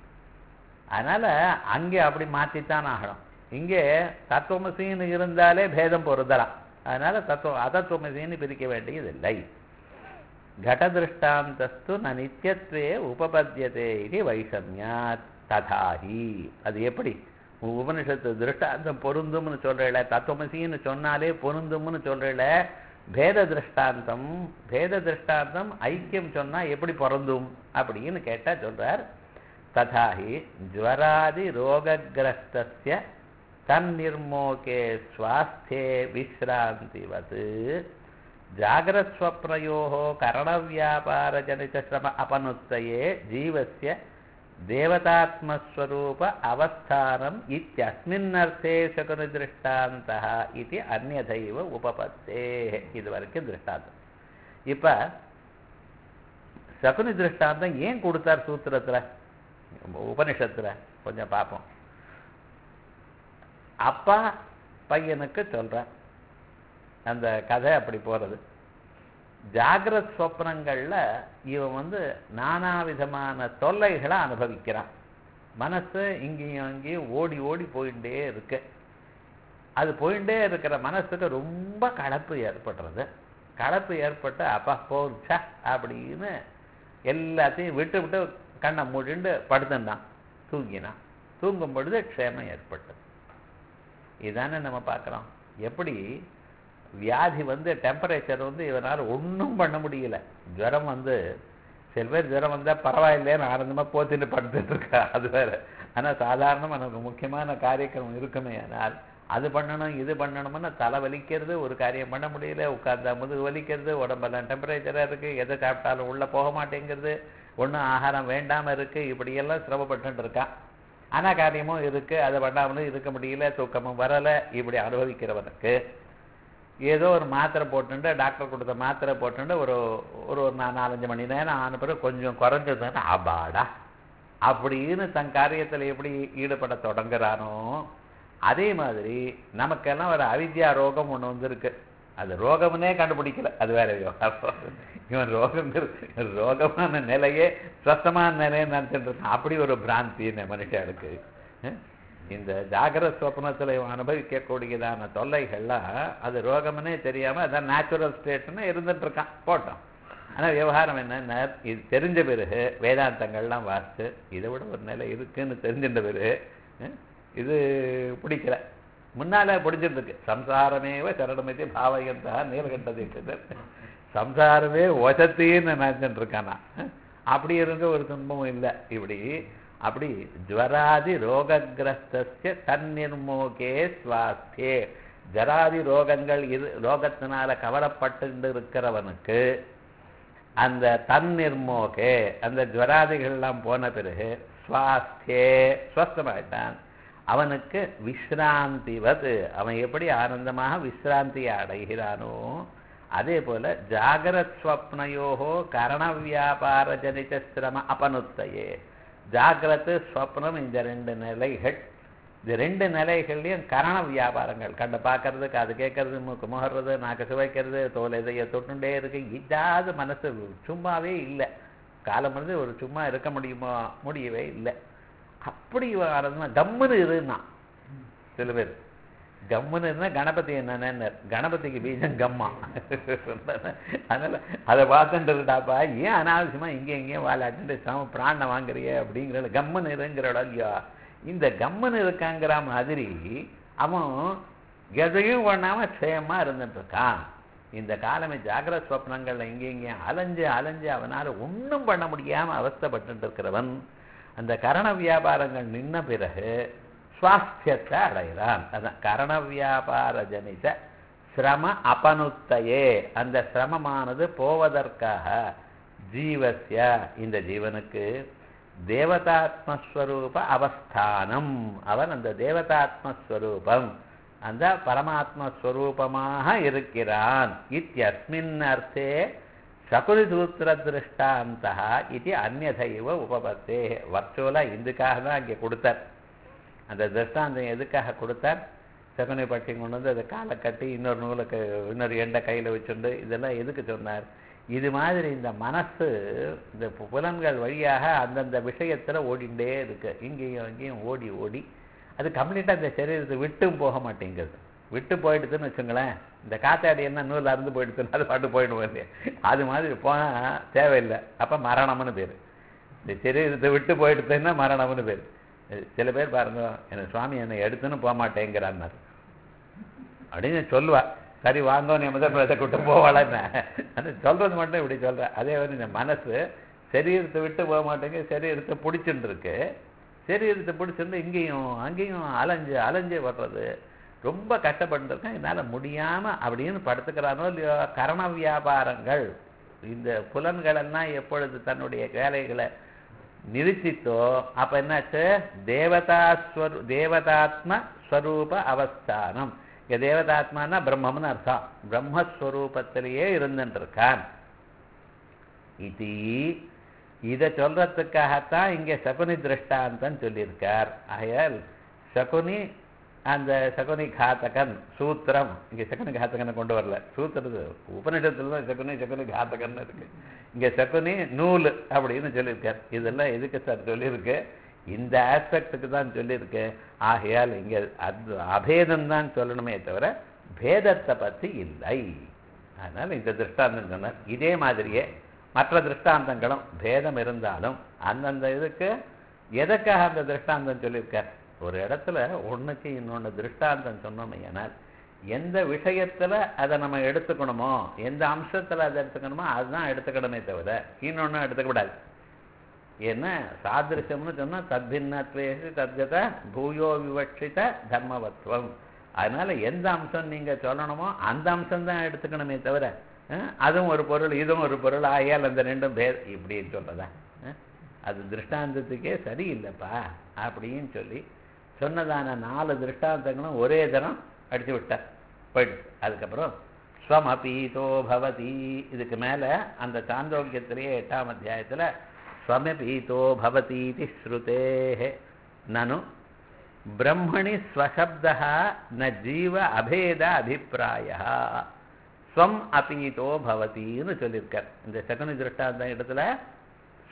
அதனால அங்கே அப்படி மாற்றித்தான் ஆகணும். இங்கே தத்துவமசின்னு இருந்தாலே பேதம் பொருந்தலாம். அதனால தத்துவ அதத்துவமசின்னு பிரிக்க வேண்டியதில்லை. घटदृष्टान्तस्तु न नित्यत्वे उपपद्यते इति வைஷம்யாத் ததாஹி. அது எப்படி உபனிஷத்து திருஷ்டாந்தம் பொருந்தும்னு சொல்றேல, தத்துவமசின்னு சொன்னாலே பொருந்தும்னு சொல்றேல, பேத திருஷ்டாந்தம் பேத திருஷ்டாந்தம் ஐக்கியம் சொன்னா எப்படி பொருந்தும் அப்படின்னு கேட்டா சொல்றார். ததாஹி ஜ்வராதி ரோகக்ரஸ்தஸ்ய தன்னிர்மோகே ஸ்வாஸ்தே விஸ்ராந்திவத் जाग्रत्स्वप्नयोः करणव्यापारजनितश्रम अपनुत्तये जीवस्य देवतात्मस्वरूप अवस्थानम् इत्यस्मिन्नर्थे शकुनिदृष्टान्तः इति अन्यथैव उपपत्तेः. இதுவரைக்கும் திருஷ்டாந்தம். இப்ப சகுனி திருஷ்டாந்தம் ஏன் கொடுத்தார் சூத்திரத்துல உபனிஷத்துல கொஞ்சம் பார்ப்போம். அப்பா பையனுக்கு சொல்றார், அந்த கதை அப்படி போகிறது. ஜாகிரத் சொப்னங்களில் இவன் வந்து நானா விதமான தொல்லைகளை அனுபவிக்கிறான். மனசு இங்கேயும் அங்கேயும் ஓடி ஓடி போயிட்டே இருக்கு. அது போயிட்டே இருக்கிற மனசுக்கு ரொம்ப கலப்பு ஏற்படுறது. கலப்பு ஏற்பட்டு அப்பா போச்சா அப்படின்னு எல்லாத்தையும் விட்டு விட்டு கண்ணை மூடிண்டு படுத்துட்டான், தூங்கினான். தூங்கும் பொழுது க்ஷேமம் ஏற்பட்டது. இதுதானே நம்ம பார்க்குறோம். எப்படி வியாதி வந்து டெம்பரேச்சர் வந்து இவனால் ஒன்றும் பண்ண முடியல. ஜுரம் வந்து சில பேர் ஜுரம் வந்தால் பரவாயில்லைன்னு ஆனந்தமாக போத்திட்டு படுத்துட்டு இருக்கா, அது வேறு. ஆனால் சாதாரணமாக நமக்கு முக்கியமான காரியக்கிரமம் இருக்குமே, ஆனால் அது பண்ணணும் இது பண்ணணும்னு தலை வலிக்கிறது, ஒரு காரியம் பண்ண முடியல, உட்கார்ந்தா முதுகு வலிக்கிறது, உடம்பெல்லாம் டெம்பரேச்சராக இருக்குது, எதை சாப்பிட்டாலும் உள்ளே போக மாட்டேங்கிறது, ஒன்றும் ஆகாரம் வேண்டாமல் இருக்குது, இப்படியெல்லாம் சிரமப்பட்டு இருக்கான். ஆனால் காரியமும் இருக்குது, அதை பண்ணாமலும் இருக்க முடியல, தூக்கமும் வரலை. இப்படி அனுபவிக்கிறவனுக்கு ஏதோ ஒரு மாத்திரை போட்டுட்டு, டாக்டர் கொடுத்த மாத்திரை போட்டுட்டு ஒரு ஒரு நாலஞ்சு மணி நேரம் ஆன பிறகு கொஞ்சம் குறைஞ்சதுன்னா அபாடா அப்படின்னு தன் காரியத்தில் எப்படி ஈடுபட தொடங்குறானோ, அதே மாதிரி நமக்கெல்லாம் ஒரு அவித்யா ரோகம் ஒன்று வந்துருக்கு. அது ரோகம்னே கண்டுபிடிக்கல, அது வேற விவகாரம். இவன் ரோகம் ரோகமான நிலையே ஸ்வஸ்தமான நிலையை நினைச்சுட்டு இருக்கான். அப்படி ஒரு பிராந்தி மனுஷனுக்கு. இந்த ஜாகிரத் சொப்னத்தில் இவன் அனுபவிக்கக்கூடியதான தொல்லைகள்லாம் அது ரோகம்னே தெரியாமல் அதான் நேச்சுரல் ஸ்டேட்னு இருந்துட்டு இருக்கான் போட்டோம். ஆனால் விவகாரம் என்னன்னா இது தெரிஞ்ச பிறகு வேதாந்தங்கள்லாம் வாசித்து இதை விட ஒரு நிலை இருக்குன்னு தெரிஞ்சின்ற பிறகு இது பிடிக்கல. முன்னால பிடிச்சிருக்கு. சம்சாரமேவ சரணமதி பாவயந்தா நீலகண்டது சம்சாரமே வசத்தின்னு நினைச்சுட்டு இருக்கானா. அப்படி இருக்க ஒரு துன்பமும் இல்லை. இப்படி அப்படி ஜ்வராதி ரோககிரஸ்தஸ்ய தன்னிர்மோகே ஸ்வாஸ்தியே ஜராதி ரோகங்கள் இரு ரோகத்தினால கவலைப்பட்டு இருக்கிறவனுக்கு அந்த தன்னிர்மோகே அந்த ஜ்வராதிகள்லாம் போன பிறகு ஸ்வாஸ்தியே ஸ்வஸ்தமாயிட்டான். அவனுக்கு விஸ்ராந்திவது அவன் எப்படி ஆனந்தமாக விஸ்ராந்தியை அடைகிறானோ அதே போல ஜாகிரத் ஸ்வப்னயோகோ கரண வியாபார ஜனித சிரம அபனுத்தையே ஜாகிரத்து ஸ்வப்னம் இந்த ரெண்டு நிலைகள் இந்த ரெண்டு நிலைகள்லையும் கரண வியாபாரங்கள் கண்ட பார்க்கறது காது கேட்கறது மூக்கு முகர்றது நாக்கு சுவைக்கிறது தோல் இதைய தொட்டுண்டே இருக்கு. இதாவது மனசு சும்மாவே இல்லை. காலம் வந்து ஒரு சும்மா இருக்க முடியுமோ முடியவே இல்லை. அப்படி வரதுன்னா கம்முன்னு இருன்னா சில பேர் கம்முன்னு இருந்தா கணபதி என்னன்னு கணபதிக்கு பீஜம் கம்மா. அதனால அதை பார்த்துட்டுடாப்பா ஏன் அனாவசியமா இங்கே எங்கேயும் வாழாட்டு சம பிராணம் வாங்குறிய அப்படிங்கிற கம்முன்னு இருங்கிறோட இல்லையா. இந்த கம்மன் இருக்காங்கிற மாதிரி அவன் எதையும் பண்ணாம க்ஷேமா இருந்துட்டு இருக்கான். இந்த காலமே ஜாகிரத் ஸ்வப்னங்கள்ல இங்கே இங்கேயும் அலைஞ்சு அலைஞ்சு அவனால் ஒன்றும் பண்ண முடியாம அவஸ்தைப்பட்டு இருக்கிறவன் அந்த கரண வியாபாரங்கள் நின்ன பிறகு சுவாஸ்தியத்தை அடைகிறான். அதான் கரண வியாபார ஜனித சிரம அபனுத்தையே அந்த சிரமமானது போவதற்காக ஜீவஸ்ய இந்த ஜீவனுக்கு தேவதாத்மஸ்வரூப அவஸ்தானம் அவன் அந்த தேவதாத்மஸ்வரூபம் அந்த பரமாத்மஸ்வரூபமாக இருக்கிறான். இத்தியஸ்மின் அர்த்தே சகுனி சூத்திர திருஷ்டாந்தா இது அந்நதைவ உபபத்தே. வர்ச்சுவலா இதுக்காக தான் இங்கே கொடுத்தார். அந்த திருஷ்டாந்தம் எதுக்காக கொடுத்தார்? சகுனி பட்டி கொண்டு வந்து அதை காலை கட்டி இன்னொரு நூலுக்கு இன்னொரு எண்டை கையில் வச்சுண்டு இதெல்லாம் எதுக்கு சொன்னார்? இது மாதிரி இந்த மனசு இந்த புலன்கள் வழியாக அந்தந்த விஷயத்துல ஓடிண்டே இருக்கு. இங்கேயும் அங்கேயும் ஓடி ஓடி அது கம்ப்ளீட்டா இந்த சரீரத்தை விட்டும் போக மாட்டேங்குது. விட்டு போயிடுதுன்னு வச்சுங்களேன். இந்த காத்தாடி என்ன நூல் அறுந்து போயிடுதுன்னு அது பாட்டு போயிடுவோம் இல்லையா. அது மாதிரி போனா தேவையில்லை. அப்ப மரணம்னு பேரு. இந்த சரீரத்தை விட்டு போயிடுதுன்னா மரணம்னு பேரு. சில பேர் பாருங்க என்ன சுவாமி என்னை எடுத்துன்னு போக மாட்டேங்கிறான்னு அப்படின்னு சொல்லுவா. சரி வாங்க நீ முதல் பிரதத்தை கூட்டு போவாளன்னு அது சொல்றது மட்டும் இப்படி சொல்ற. அதே மாதிரி இந்த மனசு சரீரத்தை விட்டு போக மாட்டேங்க. சரீரத்தை பிடிச்சுட்டு இருக்கு. சரீரத்தை பிடிச்சிருந்து இங்கேயும் அங்கேயும் அலைஞ்சு அலைஞ்சு வர்றது ரொம்ப கஷ்டப்பட்டுருக்கேன். என்னால் முடியாம அப்படின்னு படுத்துக்கிறானோ இல்லையோ. கரண வியாபாரங்கள் இந்த புலன்கள் எல்லாம் எப்பொழுது தன்னுடைய வேலைகளை நிறுத்தித்தோ அப்ப என்னாச்சு தேவதாஸ்வரு தேவதாத்ம ஸ்வரூப அவஸ்தானம். இங்க தேவதாத்மானா பிரம்மம்னு அர்த்தம். பிரம்மஸ்வரூபத்திலேயே இருந்துட்டு இருக்கான். இது இதை சொல்றதுக்காகத்தான் இங்க சகுனி திருஷ்டாந்தம் சொல்லியிருக்கார். ஆகையால் சகுனி அந்த சகுனி காத்தகன் சூத்திரம் இங்க சகுனி காத்தகனை கொண்டு வரல. சூத்திரது உபநிஷத்துல தான் சகுனி சகுனி காத்தகன் இருக்கு. இங்க சகுனி நூல் அப்படின்னு சொல்லியிருக்கார். இதெல்லாம் எதுக்கு சார் சொல்லியிருக்கு? இந்த ஆஸ்பெக்டுக்கு தான் சொல்லியிருக்கு. ஆகையால் இங்க அது அபேதம் தான் சொல்லணுமே தவிர பேதத்தை பற்றி இல்லை. அதனால இந்த திருஷ்டாந்தம் சொன்னார். இதே மாதிரியே மற்ற திருஷ்டாந்தங்களும் பேதம் இருந்தாலும் அந்தந்த இதுக்கு எதற்காக அந்த திருஷ்டாந்தம் சொல்லியிருக்கார்? ஒரு இடத்துல ஒண்ணுக்கு இன்னொன்று திருஷ்டாந்தம் சொன்னோம் ஏனால் எந்த விஷயத்துல அதை நம்ம எடுத்துக்கணுமோ எந்த அம்சத்துல அதை எடுத்துக்கணுமோ அதுதான் எடுத்துக்கணுமே தவிர இன்னொன்னு எடுத்துக்கூடாது. ஏன்னா சாதிருஷம்னு சொன்னா தத்பின்னத்வேஷு தத்கத பூயோ விவட்சித தர்மவத்வம். அதனால எந்த அம்சம் நீங்க சொல்லணுமோ அந்த அம்சம் தான் எடுத்துக்கணுமே தவிர அதுவும் ஒரு பொருள் இதுவும் ஒரு பொருள் ஆகியால் அந்த ரெண்டும் பேர் இப்படின்னு சொல்றதா அது திருஷ்டாந்தத்துக்கே சரியில்லைப்பா அப்படின்னு சொல்லி சொன்னதான நாலு திருஷ்டாந்தங்களும் ஒரே தரம் அடிச்சு விட்டார் போயிடுச்சு. அதுக்கப்புறம் ஸ்வமபீதோ பவதி இதுக்கு மேல அந்த சாந்தோக்கியத்திலேயே எட்டாம் அத்தியாயத்துல ஸ்வமபீதோ பவதீதி ஸ்ருதேஹ நனு பிரம்மணி ஸ்வசப்தஹ ந ஜீவ அபேத அபிப்பிராய ஸ்வம் அபீதோ பவதின்னு சொல்லியிருக்கார். இந்த சகுனி திருஷ்டாந்த இடத்துல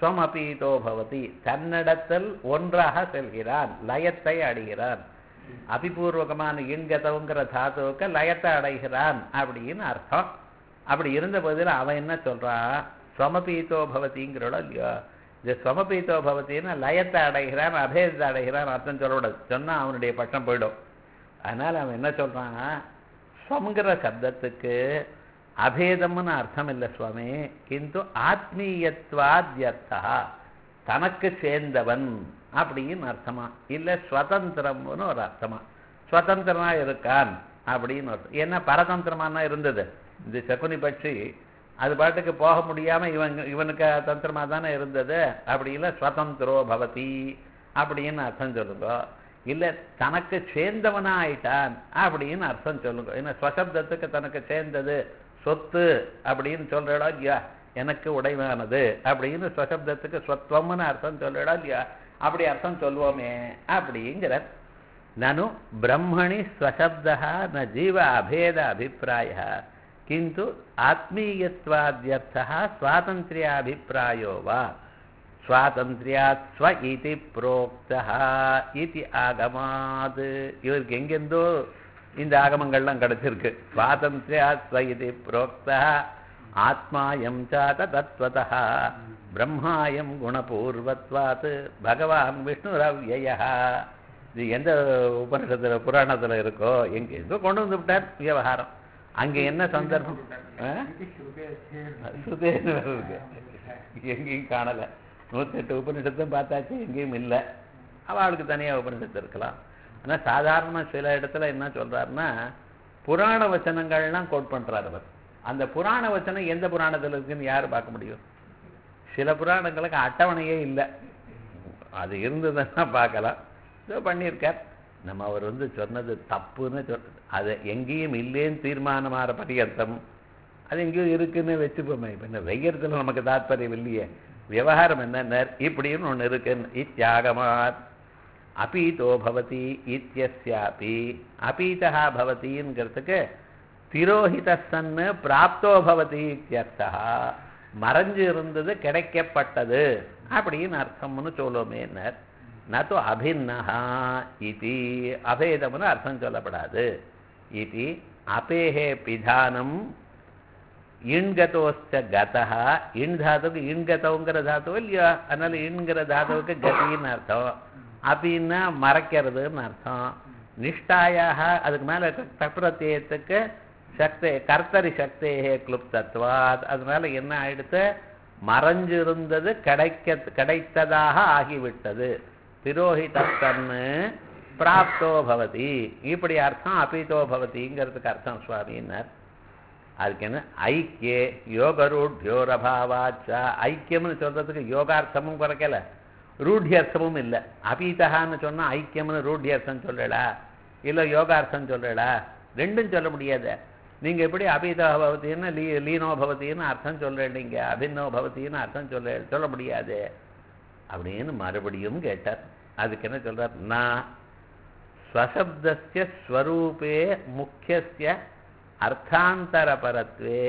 ஸ்வமபீதோ பவதி, தன்னிடத்தில் ஒன்றாக செல்கிறான், லயத்தை அடைகிறான். அபிபூர்வகமான இன்கதவுங்கிற தாத்துவுக்கு லயத்தை அடைகிறான் அப்படின்னு அர்த்தம். அப்படி இருந்த போதில் அவன் என்ன சொல்றான், ஸ்வமபீதோ பவதிங்கிறோட இல்லையோ, இந்த ஸ்வமபீதோ பவத்தின்னா லயத்தை அடைகிறான், அபேதத்தை அடைகிறான் அர்த்தம் சொல்லக்கூடாது. சொன்னா அவனுடைய பட்டம் போயிடும். அதனால அவன் என்ன சொல்றான், ஸ்வம்ங்கிற சப்தத்துக்கு அபேதம்னு அர்த்தம் இல்லை சுவாமி, கிந்து ஆத்மீயத்வாத்யர்த்தா, தனக்கு சேர்ந்தவன் அப்படின்னு அர்த்தமா, இல்லை ஸ்வதந்திரம்னு ஒரு அர்த்தமா, ஸ்வதந்திரமா இருக்கான் அப்படின்னு அர்த்தம். ஏன்னா பரதந்திரமானா இருந்தது இந்த சகுனி பட்சி, அது பாட்டுக்கு போக முடியாம இவன் இவனுக்கு தந்திரமா தானே இருந்தது. அப்படி இல்லை ஸ்வதந்திரோ பவதி அப்படின்னு அர்த்தம் சொல்லுங்க, இல்லை தனக்கு சேர்ந்தவனா ஆயிட்டான் அப்படின்னு அர்த்தம் சொல்லுங்க. ஏன்னா ஸ்வசப்தத்துக்கு தனக்கு சேர்ந்தது சொத்து அப்படின்னு சொல்றடா இல்லையா, எனக்கு உடைமையானது அப்படின்னு ஸ்வசப்தத்துக்கு ஸ்வத்வம்னு அர்த்தம் சொல்றடா இல்லையா, அப்படி அர்த்தம் சொல்வோமே அப்படிங்கிற. நனு பிரம்மணி ஸ்வசப்தா ந ஜீவ அபேத அபிப்பிராய கிந்து ஆத்மீயத்வாத்யர்த்தः ஸ்வாதந்திரியாபிப்பிராயோ வா ஸ்வாதந்திரியாத் ஸ்வ இதி புரோக்தः இதி ஆகமாத். இவருக்கு எங்கெந்தோ இந்த ஆகமங்கள்லாம் கிடைச்சிருக்கு. ஸ்வாதந்திரியாத் ஸ்வ இதி புரோக்தः ஆத்மாயம் சாத தத்வதः பிரம்மாயம் குணபூர்வத்வாத் பகவான் விஷ்ணுரவ்யயः. இது எந்த உபனிஷத்துல புராணத்துல இருக்கோ எங்க எங்கோ கொண்டு வந்து விட்டார் விவகாரம். அங்க என்ன சந்தர்ப்பம், எங்கேயும் காணல. நூத்தி எட்டு உபனிஷத்தும் பார்த்தாச்சு, எங்கேயும் இல்லை. அவளுக்கு தனியா உபனிஷத்து இருக்கலாம். ஆனா சாதாரண சில இடத்துல என்ன சொல்றாருன்னா, புராண வச்சனங்கள்லாம் கோட் பண்றாரு அவர். அந்த புராண வச்சனம் எந்த புராணத்துல இருக்குன்னு யாரு பார்க்க முடியும்? சில புராணங்களுக்கு அட்டவணையே இல்லை, அது இருந்ததுன்னா பார்க்கலாம். இதோ பண்ணியிருக்கார். நம்ம அவர் வந்து சொன்னது தப்புன்னு சொல்றது, அது எங்கேயும் இல்லேன்னு தீர்மானமான பரியர்த்தம், அது எங்கேயும் இருக்குன்னு வச்சுப்போமே. இப்போ என்ன வெய்யறதுல நமக்கு தாத்பரியம் இல்லையே, விவகாரம் என்ன இப்படின்னு ஒன்று இருக்குன்னு. இத்தியாகமாத் அபீதோ பவதி இத்தியஸ்யாபி, அபீதா பவதிங்கிறதுக்கு திரோஹித சன்னு பிராப்தோ பவதி இத்தியர்த்தா, மறைஞ்சு இருந்தது கிடைக்கப்பட்டது அப்படின்னு அர்த்தம்னு சொல்லுவோமே. நது அபின்னஹா இதி, அபேதம்னு அர்த்தம் சொல்லப்படாது. இதி அபேஹே பிதானம் இண்கதோஸ்ச கதஹ, இண் தாத்துக்கு இண்கதவுங்கிற தாத்துவோ இல்லையா, அதனால இண்கிற தாத்துவுக்கு கதின்னு அர்த்தம். அபின்னா மறைக்கிறதுன்னு அர்த்தம். நிஷ்டாயாக அதுக்கு மேல தப்பிரத்தியத்துக்கு சக்தி கர்த்தரி சக்தியே கிளுப்தத்வாத், அதனால என்ன ஆயிடுத்து, மறைஞ்சிருந்தது கிடைக்க கிடைத்ததாக ஆகிவிட்டது. திரோஹிதன்னு பிராப்தோ பவதி, இப்படி அர்த்தம் அபீதோ பவதிங்கிறதுக்கு அர்த்தம் சுவாமின்னார். அதுக்கு என்ன ஐக்கிய யோகரூட்யோரபாவாச்சா, ஐக்கியம்னு சொல்றதுக்கு யோகார்த்தமும் குறைக்கல, ரூಢியர்த்தமும் இல்லை. அபீதகான்னு சொன்னா ஐக்கியம்னு ரூಢியர்த்தம் சொல்லலா, இல்லை யோகார்த்தம் சொல்லலா, ரெண்டும் சொல்ல முடியாது. நீங்க எப்படி அபீதா பவத்தின்னு லீ லீனோ பவத்தின்னு அர்த்தம் சொல்றீங்க, அபின்னோ பவத்தின்னு அர்த்தம் சொல்ல சொல்ல முடியாது அப்படின்னு மறுபடியும் கேட்டார். அதுக்கு என்ன சொல்றார், நான் ஸ்வசப்தஸ்ய ஸ்வரூபே முக்கியஸ்ய அர்த்தாந்தரபரத்வே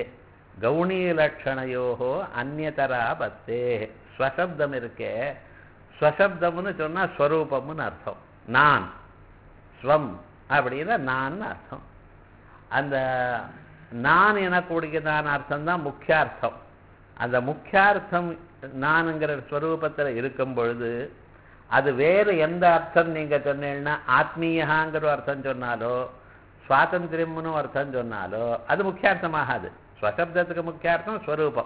கௌணீலட்சணையோஹோ அந்நியதரா பத்தே. ஸ்வசப்தம் இருக்கே, ஸ்வசப்தம்னு சொன்னா ஸ்வரூபம்னு அர்த்தம். நான் ஸ்வம் அப்படின்னா நான் அர்த்தம். அந்த நான் எனக்கூடியதான அர்த்தம் தான் முக்கியார்த்தம். அந்த முக்கியார்த்தம் நான்ங்கிற ஸ்வரூபத்தில் இருக்கும் பொழுது அது வேறு எந்த அர்த்தம் நீங்க சொன்னீங்கன்னா, ஆத்மீயங்கிற அர்த்தம் சொன்னாலோ சுவாதந்திரியம்னு அர்த்தம் சொன்னாலோ அது முக்கியார்த்தமாகாது. ஸ்வசப்தத்துக்கு முக்கியார்த்தம் ஸ்வரூபம்.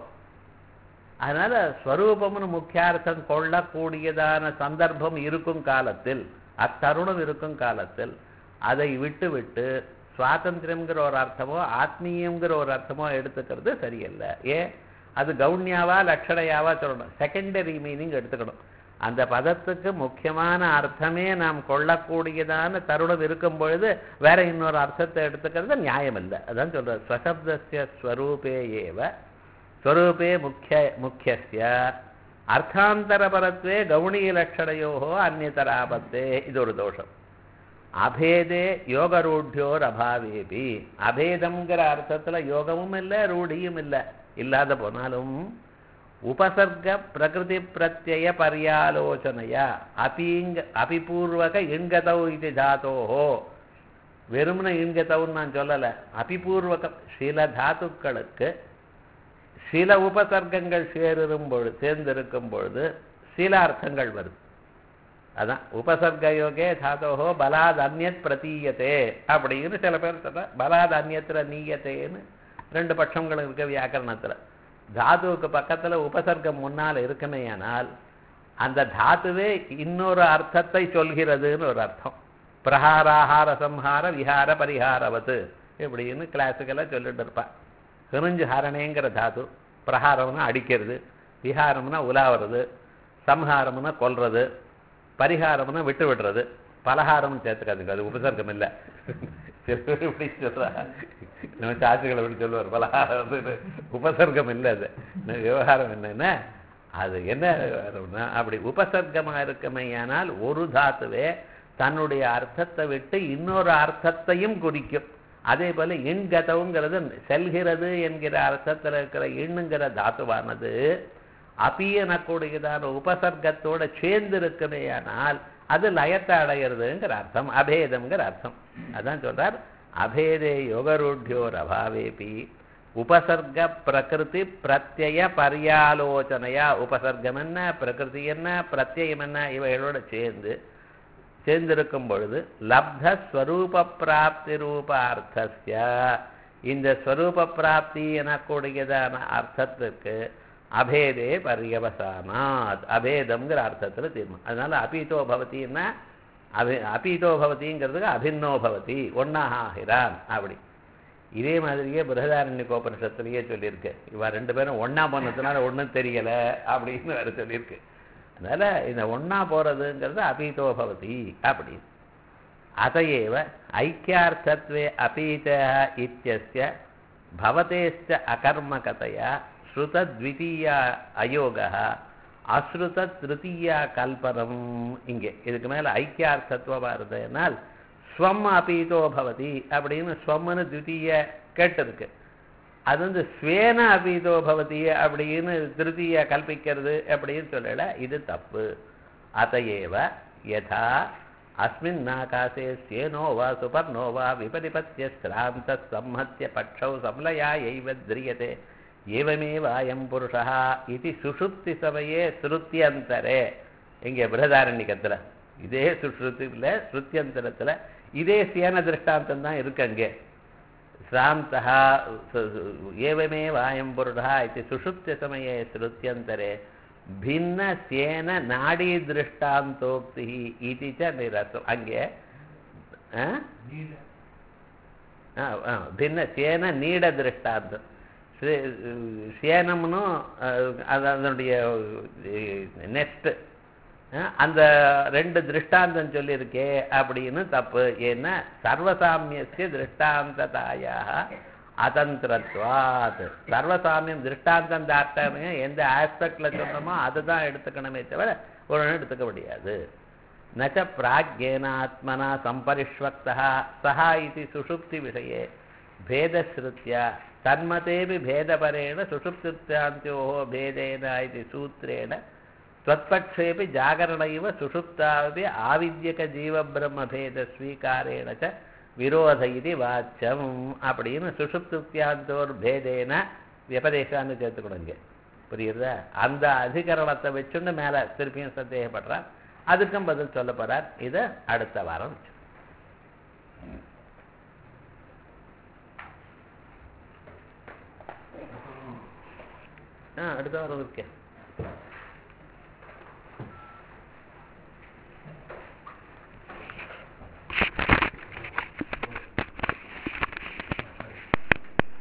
அதனால ஸ்வரூபம்னு முக்கியார்த்தம் கொள்ளக்கூடியதான சந்தர்ப்பம் இருக்கும் காலத்தில், அத்தருணம் இருக்கும் காலத்தில் அதை விட்டு விட்டு சுவாதந்திரம்ங்கிற ஒரு அர்த்தமோ ஆத்மீயங்கிற ஒரு அர்த்தமோ எடுத்துக்கிறது சரியில்லை. ஏன், அது கவுன்யாவா லட்சணையாவா சொல்லணும், செகண்டரி மீனிங் எடுத்துக்கணும். அந்த பதத்துக்கு முக்கியமான அர்த்தமே நாம் கொள்ளக்கூடியதான தருணம் இருக்கும் பொழுது வேற இன்னொரு அர்த்தத்தை எடுத்துக்கிறது நியாயம் இல்லை. அதான் சொல்ற ஸ்வசப்தஸ்ய ஸ்வரூபே ஏவ ஸ்வரூபே முக்கிய முக்கியஸ்ய அர்த்தாந்தரபரத்வே கவுணீலட்சணையோஹோ அந்நியதராபத்தே. இது ஒரு தோஷம். அபேதே யோகரூಢ்யோர் அபாவேபி, அபேதம்ங்கிற அர்த்தத்துல யோகமும் இல்லை ரூಢியும் இல்லை. இல்லாத போனாலும் உபசர்க பிரகிருதி பிரத்யய பரியாலோசனையா அபிங்க அபிபூர்வக இண்கதௌ இது தாத்தோஹோ. வெறுமன இண்கதவுன்னு நான் சொல்லலை. அபிபூர்வகம் சில தாத்துக்களுக்கு சில உபசர்க்கங்கள் சேரும் பொழுது சேர்ந்திருக்கும் பொழுது சில அர்த்தங்கள் வருது. அதான் உபசர்க யோகே தாத்தோஹோ பலாத் அந்நியத் பிரதீயத்தே அப்படின்னு சில பேர் சொல்ற. பலாத் அந்நியத்திர நீயத்தேன்னு ரெண்டு பட்சங்கள் இருக்க வியாக்கரணத்தில். தாத்துவுக்கு பக்கத்தில் உபசர்க்கம் முன்னால் இருக்குமேயானால் அந்த தாத்துவே இன்னொரு அர்த்தத்தை சொல்கிறதுன்னு ஒரு அர்த்தம். பிரஹாராஹார சம்ஹார விஹார பரிஹாரவத்து இப்படின்னு கிளாஸுக்கெல்லாம் சொல்லிட்டு இருப்பாள். கிரிஞ்சு ஹரணேங்கிற தாத்து. பிரஹாரம்னா அடிக்கிறது, விஹாரம்னா உலாவுறது, சம்ஹாரம்னா கொல்றது, பரிகாரம்னா விட்டு விடுறது. பலகாரம்னு சேர்த்துக்காதுங்க, அது உபசர்க்கம் இல்லை. இப்படி சொல்றா நம்ம சாட்சிகளை இப்படி சொல்லுவார். பலகாரம் உபசர்க்கம் இல்லை. அது விவகாரம் என்னன்னா அது என்ன விவகாரம்னா அப்படி உபசர்க்கமாக இருக்கமையானால் ஒரு தாத்துவே தன்னுடைய அர்த்தத்தை விட்டு இன்னொரு அர்த்தத்தையும் குறிக்கும். அதே போல இண்கதவுங்கிறது செல்கிறது என்கிற அர்த்தத்தில் இருக்கிற இண்ணுங்கிற தாத்துவானது அபியனக்கூடியதான உபசர்க்கத்தோட சேர்ந்து இருக்குமேயானால் அது லயத்தை அடைகிறதுங்கிற அர்த்தம், அபேதம்ங்கிற அர்த்தம். அதான் சொல்றார் அபேதே யோகரூಢ்யோர் அபாவேபி உபசர்க பிரகிருதி பிரத்யய பரியாலோசனையா. உபசர்க்கம் என்ன, பிரகிருதி என்ன, பிரத்யம் என்ன, இவைகளோட சேர்ந்து சேர்ந்திருக்கும் பொழுது லப்த ஸ்வரூப பிராப்தி ரூப அர்த்தஸ்ய இந்த ஸ்வரூப பிராப்தி எனக்கூடியதான அர்த்தத்திற்கு அபேதே பரியவசானாத் அபேதம்ங்கிற அர்த்தத்தில் தீர்மானம். அதனால அபீதோ பவத்தின்னா அபி அபீதோ பவதிங்கிறதுக்கு அபின்னோ பவதி ஒன்னாக ஆகிறான் அப்படி. இதே மாதிரியே பிருஹதாரண்யகோபனிஷத்துலேயே சொல்லியிருக்கு. இவ ரெண்டு பேரும் ஒன்னா போனதுனால ஒன்றும் தெரியல அப்படின்னு வேற சொல்லியிருக்கு. அதனால இந்த ஒன்னா போறதுங்கிறது அபீதோ பவதி அப்படி. அதையேவ ஐக்கியார்த்தத்வே அபீத இத்யஸ்ய பவதேஸ்ச அகர்மகதையா ஸ்ருத த்விதீயா அயோகா அஸ்ருத திருத்தீயா கல்பனம். இங்கே இதுக்கு மேல ஐக்கியார்த்தத்துவமா இருந்ததுனால் ஸ்வம் அபீதோ பவதி அப்படின்னு ஸ்வம்னு த்விதீய கேட்டிருக்கு. அது வந்து ஸ்வேன அபீதோ பவதி அப்படின்னு திருத்தீய கல்பிக்கிறது அப்படின்னு சொல்லல, இது தப்பு. அதையேவ யதா அஸ்மின் ஆகாசே ஸ்வேனோவா சுபர்ணோவா விபரிபத்ய ஸ்ராந்த சம்மத்ய பட்சௌ சம்லயா எய்வ திரியதே ஏவமேவாயம் புருஷா இது சுஷுப்தி சமயே ஸ்ருத்தியந்தரே. இங்கே பிருஹதாரண்யகத்தில் இதே சுஷ்ருத்தியில் ஸ்ருத்தியந்தரத்தில் இதே சேன திருஷ்டாந்தம் தான் இருக்கு. அங்கே ஸ்ராந்தா ஏவமேவாயம் புருஷா இது சுஷுப்தி சமயே ஸ்ருத்தியந்தரே பின்ன சேன நாடி திருஷ்டாந்தோக்தி இது ச நிரசம். அங்கே பின்ன சேன நீட திருஷ்டாந்தம் சேனம்னு அதனுடைய நெக்ஸ்ட் அந்த ரெண்டு திருஷ்டாந்தம் சொல்லியிருக்கே அப்படின்னு தப்பு. ஏன்னா சர்வசாமியஸ்ய திருஷ்டாந்ததாயாக அதந்திரத்வாத். சர்வசாமியம் திருஷ்டாந்தம் தாட்டமே எந்த ஆஸ்பெக்ட்ல சொன்னோமோ அதை தான் எடுத்துக்கணுமே தவிர ஒரு எடுத்துக்க முடியாது. நச்ச பிராக்யேனாத்மனா சம்பரிஷ்வக்தா சஹா இது சுஷுப்தி விஷயே பேதஸ்ருத்யா தன்மதேபி பேதபரேண சுஷுப்தித்யாந்த்யோ பேதேன இது சூத்ரேண त्वत्पक्षेपि जागरणैव सुषुप्तापि आविद्यक जीवब्रह्मभेद स्वीकारेण च विरोध इति वाच्यम् அப்படின்னு சுஷுப்தித்யாந்தோர் பேதேன விபதேசான்னு சேர்த்துக்கணுங்க. புரியுதா? அந்த அதிகரணத்தை வச்சுன்னு மேலே திருப்பியும் சந்தேகப்படுறார். அதுக்கும் பதில் சொல்ல போறார். இதை அடுத்த வாரம் ஆ அடுத்த வாரம் இருக்கேன்.